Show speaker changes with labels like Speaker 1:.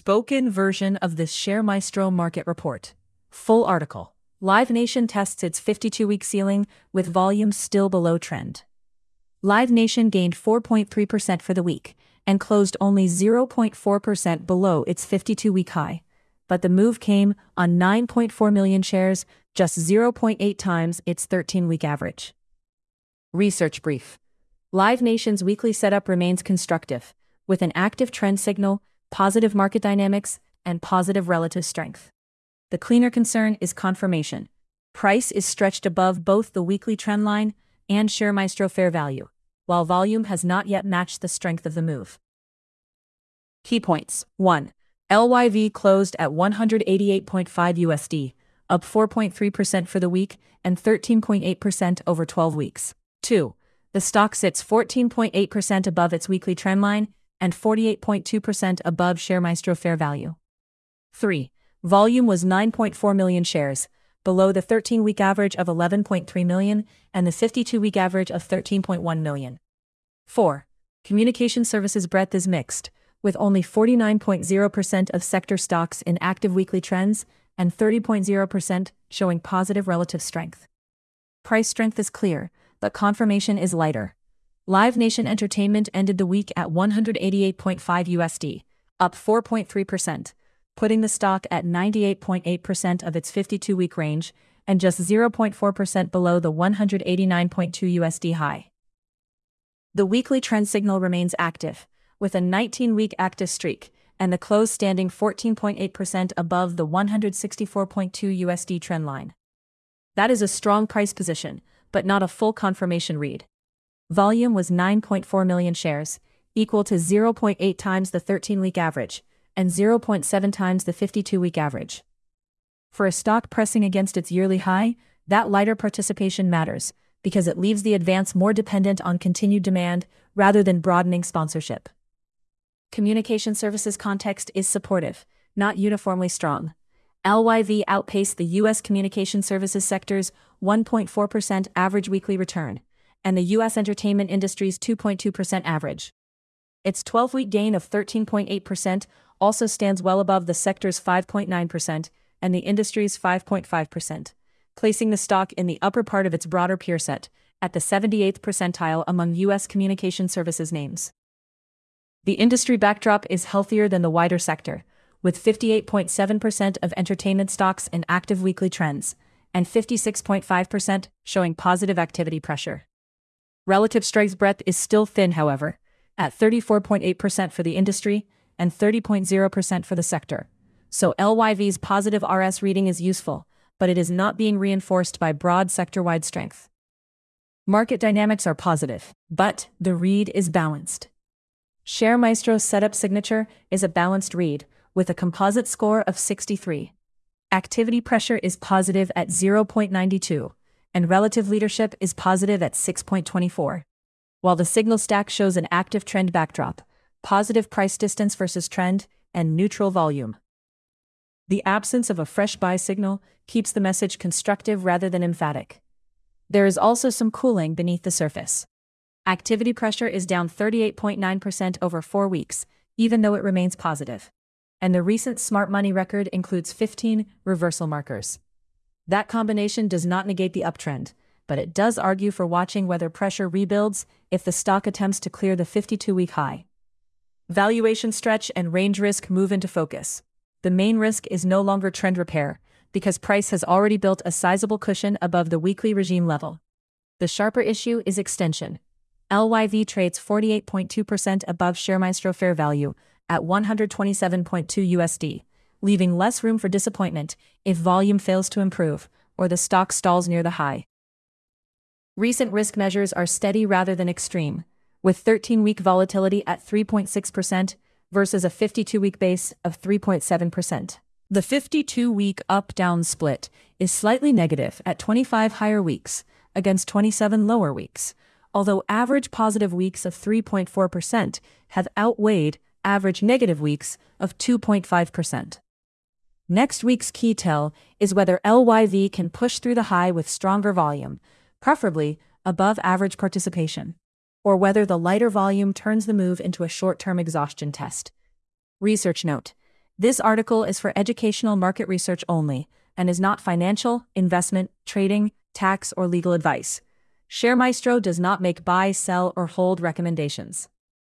Speaker 1: spoken version of this ShareMaestro market report. Full article. Live Nation tests its 52-week ceiling with volumes still below trend. Live Nation gained 4.3% for the week and closed only 0.4% below its 52-week high. But the move came on 9.4 million shares, just 0.8 times its 13-week average. Research brief. Live Nation's weekly setup remains constructive, with an active trend signal, positive market dynamics, and positive relative strength. The cleaner concern is confirmation. Price is stretched above both the weekly trend line and ShareMaestro fair value, while volume has not yet matched the strength of the move. Key points. 1. LYV closed at $188.5 USD, up 4.3% for the week and 13.8% over 12 weeks. 2. The stock sits 14.8% above its weekly trend line and 48.2% above ShareMaestro fair value. 3. Volume was 9.4 million shares, below the 13-week average of 11.3 million and the 52-week average of 13.1 million. 4. Communication services breadth is mixed, with only 49.0% of sector stocks in active weekly trends and 30.0% showing positive relative strength. Price strength is clear, but confirmation is lighter. Live Nation Entertainment ended the week at $188.5 USD, up 4.3%, putting the stock at 98.8% of its 52-week range and just 0.4% below the $189.2 USD high. The weekly trend signal remains active, with a 19-week active streak and the close standing 14.8% above the $164.2 USD trend line. That is a strong price position, but not a full confirmation read. Volume was 9.4 million shares, equal to 0.8 times the 13-week average and 0.7 times the 52-week average. For a stock pressing against its yearly high, that lighter participation matters because it leaves the advance more dependent on continued demand rather than broadening sponsorship. Communication services context is supportive, not uniformly strong. LYV outpaced the U.S. communication services sector's 1.4% average weekly return, and the U.S. entertainment industry's 2.2% average. Its 12-week gain of 13.8% also stands well above the sector's 5.9% and the industry's 5.5%, placing the stock in the upper part of its broader peer set, at the 78th percentile among U.S. communication services names. The industry backdrop is healthier than the wider sector, with 58.7% of entertainment stocks in active weekly trends, and 56.5% showing positive activity pressure. Relative strength breadth is still thin, however, at 34.8% for the industry and 30.0% for the sector. So LYV's positive RS reading is useful, but it is not being reinforced by broad sector-wide strength. Market dynamics are positive, but the read is balanced. ShareMaestro's setup signature is a balanced read, with a composite score of 63. Activity pressure is positive at 0.92, and relative leadership is positive at 6.24. While the signal stack shows an active trend backdrop, positive price distance versus trend, and neutral volume. The absence of a fresh buy signal keeps the message constructive rather than emphatic. There is also some cooling beneath the surface. Activity pressure is down 38.9% over 4 weeks, even though it remains positive. And the recent smart money record includes 15 reversal markers. That combination does not negate the uptrend, but it does argue for watching whether pressure rebuilds if the stock attempts to clear the 52-week high. Valuation stretch and range risk move into focus. The main risk is no longer trend repair, because price has already built a sizable cushion above the weekly regime level. The sharper issue is extension. LYV trades 48.2% above ShareMaestro fair value at $127.2 USD, leaving less room for disappointment if volume fails to improve or the stock stalls near the high. Recent risk measures are steady rather than extreme, with 13-week volatility at 3.6% versus a 52-week base of 3.7%. The 52-week up-down split is slightly negative at 25 higher weeks against 27 lower weeks, although average positive weeks of 3.4% have outweighed average negative weeks of 2.5%. Next week's key tell is whether LYV can push through the high with stronger volume, preferably above average participation, or whether the lighter volume turns the move into a short-term exhaustion test. Research note: This article is for educational market research only and is not financial, investment, trading, tax, or legal advice. ShareMaestro does not make buy, sell, or hold recommendations.